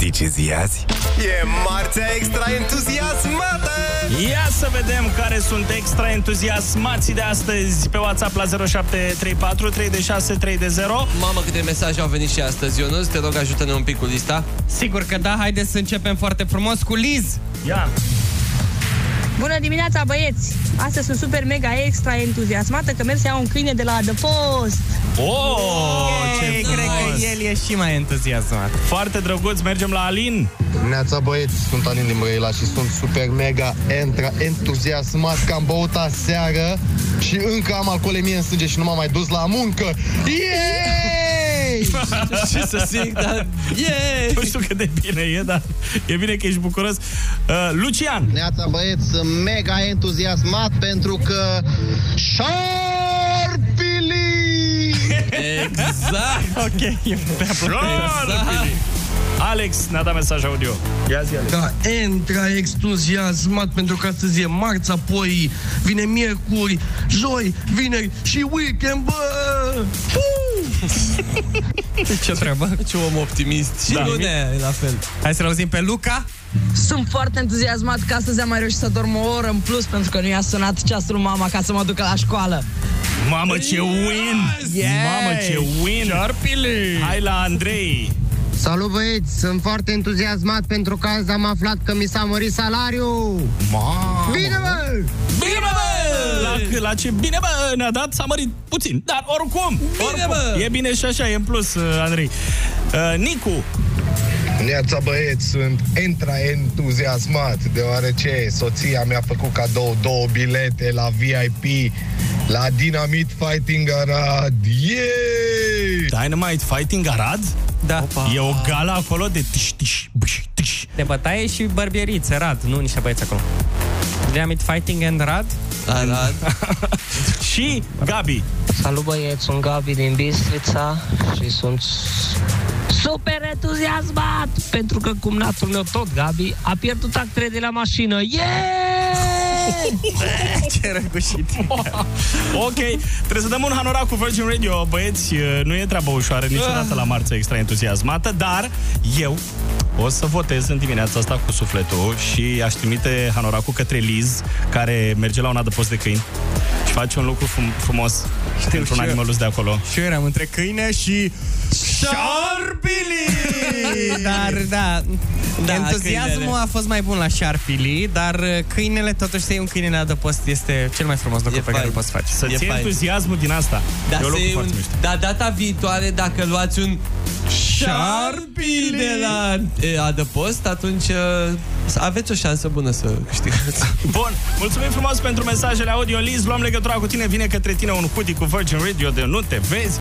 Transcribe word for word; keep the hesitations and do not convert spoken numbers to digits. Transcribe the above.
Știi ce zi azi? E marțea extra entuziasmată! Ia să vedem care sunt extra entuziasmații de astăzi pe WhatsApp la zero șapte trei patru trei șase trei zero. Mamă, câte mesaje au venit și astăzi, Ionuț. Te rog, ajută-ne un pic cu lista. Sigur că da, haideți să începem foarte frumos cu Liz. Ia! Bună dimineața, băieți! Astăzi sunt super mega extra entuziasmată că merg să iau un câine de la adăpost. Oh, Ei, ce cred că el e și mai entuziasmat. Foarte drăguț, mergem la Alin. Neața, băieți, sunt Alin din Brăila și sunt super mega entra, entuziasmat că am băut aseară și încă am alcoolemie în sânge și nu m-am mai dus la muncă. Yay! Ce să zic, dar... Yeah! Nu știu cât de bine e, dar e bine că ești bucuros. uh, Lucian. Neața, băieți, sunt mega entuziasmat pentru că Șarpili! Exact! Ok, e prea Șarpili! Alex ne-a dat mesaj audio. Ia zi, Alex. Da, entra entuziasmat pentru că astăzi e marți, apoi vine miercuri, joi, vineri și weekend, bă! Ce treabă? Ce om optimist. Și Da. Lunea, la fel. Hai să-l auzim pe Luca. Sunt foarte entuziasmat că astăzi am mai reușit să dorm o oră în plus pentru că nu i-a sunat ceasul mama ca să mă ducă la școală. Mamă, ce win! Yes! Mamă, ce win! Șarpili! Hai la Andrei. Salut, băieți, sunt foarte entuziasmat pentru că azi am aflat că mi s-a mărit salariul. Mamă! Bine, bă! Bine, bă! La, la ce bine, bă, ne-a dat, s-a mărit puțin. Dar oricum, Bine, oricum bă! e bine și așa, e în plus, uh, Andrei. uh, Nicu. Neața, băieți, sunt entra entuziasmat deoarece soția mi-a făcut cadou două bilete la V I P la Dynamite Fighting Arad. Yay! Dynamite Fighting Arad? Da. E o gala acolo de tiș, tiș, bâș, tiș. De bătaie și barbieriță, Rad, nu niște băieți acolo. Dynamite Fighting and Rad. Arad. Și Gabi. Salut, băieți, sunt Gabi din Bistrița și sunt super entuziasmat pentru că cumnatul meu, tot Gabi, a pierdut actele de la mașină. Yeah! Ce răgușit. Ok, trebuie să dăm un hanorac cu Virgin Radio. Băieți, nu e treabă ușoară niciodată la marță extra entuziasmată, dar eu o să votez în dimineața asta cu sufletul și aș trimite hanoracul către Liz, care merge la un adăpost de câini și face un lucru frum- frumos pentru un animălus de acolo. Și eu eram între câine și Șarpili! Dar, da, Da, entuziasmul câinele. a fost mai bun la Șarpili, dar câinele, totuși, să iei un câine la adăpost este cel mai frumos lucru E pe care fain. îl poți face. Să E ții fain. entuziasmul din asta. Da, E un lucru un, foarte mișto. da, data viitoare, dacă luați un Șarpili de la e, adăpost, atunci uh, aveți o șansă bună să câștigați. Bun, mulțumim frumos pentru mesajele audio, Liz. Luăm legătura cu tine, vine către tine un hoodie cu Virgin Radio de nu te vezi.